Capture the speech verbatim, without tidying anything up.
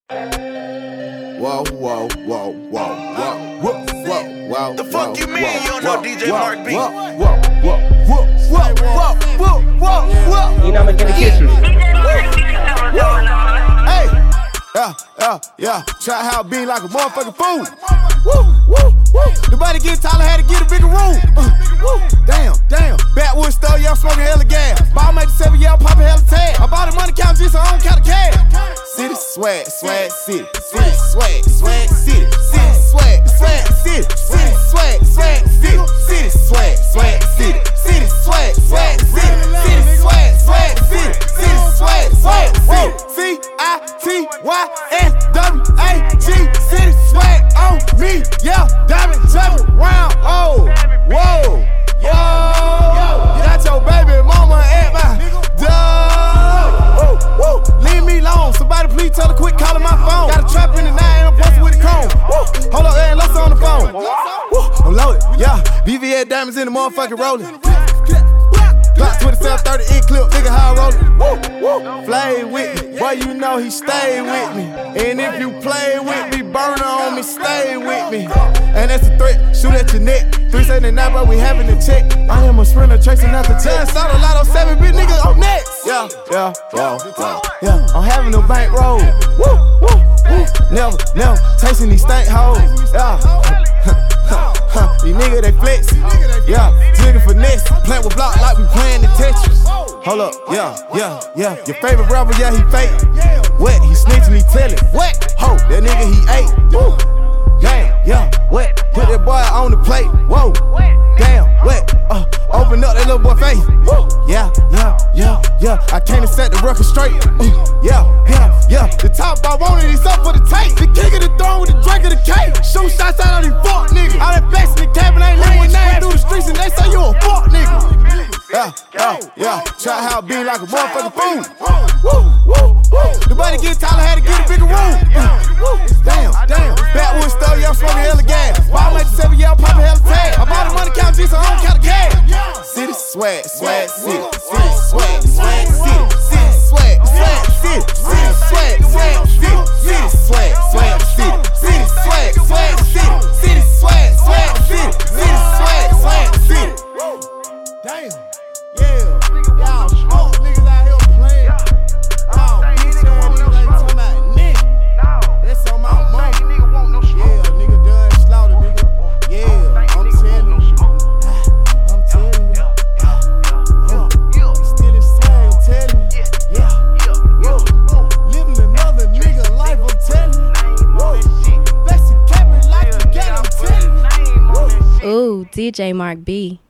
Whoa, whoa, whoa, whoa, whoa, whoa, whoa, whoa. The fuck you mean you don't know D J Mark B? Whoa, whoa, whoa, whoa, whoa, whoa, whoa, whoa, whoa. You know I'm gonna get you. Hey, yeah, yeah, yeah. Try how being like a motherfucking fool. Woo, woo, woo. The body get taller, had to get a bigger room. Uh, woo, damn, damn. Backwood store, yeah, I'm smoking hella gas. Ball made the seven, yeah, I'm popping hella tag. I bought a money count just so I don't count the cash. City swag, swag, city. City swag, swag, city. City swag, swag, city. City swag, swag, city. City swag, swag, city. City swag, swag, city. City swag, swag, city. City swag, swag, city. C I T Y S W A G. City swag on me, yeah. Diamond jumping round, oh, whoa, whoa. Got your baby mama at my door. Woo, woo. Leave me alone. Somebody please tell her quit calling my phone. Got a trap in the nine, I'm posted with a chrome. Woo. Hold up, hey, let's on the phone. Woo. I'm loaded, yeah. V V S diamonds in the motherfucking rolling. Glock twenty-seven thirty in clip, nigga, how I roll it. Woo, woo. Flay with me, boy, you know he stay with me. And if you play with me, burner on me, stay with me. And that's a threat, shoot at your neck. three seventy-nine, but we having to check. I am a sprinter chasing after ten. Start a lot of seven big niggas on next. Yeah, yeah, yeah, yeah, yeah. I'm having a bank roll. Woo, woo, woo. Never, never tasting these stank hoes. Yeah. These niggas, they flex. Yeah, jigging finesse. Plant with block like we playing the Tetris. Hold up, yeah, yeah, yeah. Your favorite rapper, yeah, he fake. Wet, he snitching, he tellin'. Wet, ho, that nigga, he ate. Woo. Damn, yeah, wet. Put that boy on the plate. Whoa, damn, wet. Uh, open up that little boy face. Woo. Yeah, yeah, yeah, yeah. I came to set the record straight. Uh, yeah, yeah, yeah. The top I wanted is up for the tape. The king of the throne with the drink of the cake. Shoot shots out of these fuck niggas. All that flex in the cabin ain't living name through the streets and they say you a fuck nigga. Yeah, yeah, yeah. Try how being like a motherfucking fool. Woo, woo, woo. The body get taller, had to get a bigger room. Uh, woo, damn, damn. Backwood store, yeah, I'm smoking hella gas. Ball made the seven, yeah, I'm popping hella tag. I bought a money count just so I don't count the cash. City swag, swag, city. City swag, swag, city. City swag, swag, city. City swag, swag, city. City swag, swag, city. City swag, swag, city. City swag, swag, city. City swag, swag, city. Damn. Yeah, y'all smoke niggas out here playing. Y'all bitch ass niggas ain't talking about nigga. That's on my mama. Yeah, nigga done slaughter, nigga. Yeah, I'm telling you. I'm telling you. Uh, still the same, I'm telling you. Yeah, yeah. Living another nigga life, I'm telling you. Flexing capping like you got, I'm telling you. Ooh, D J Mark B.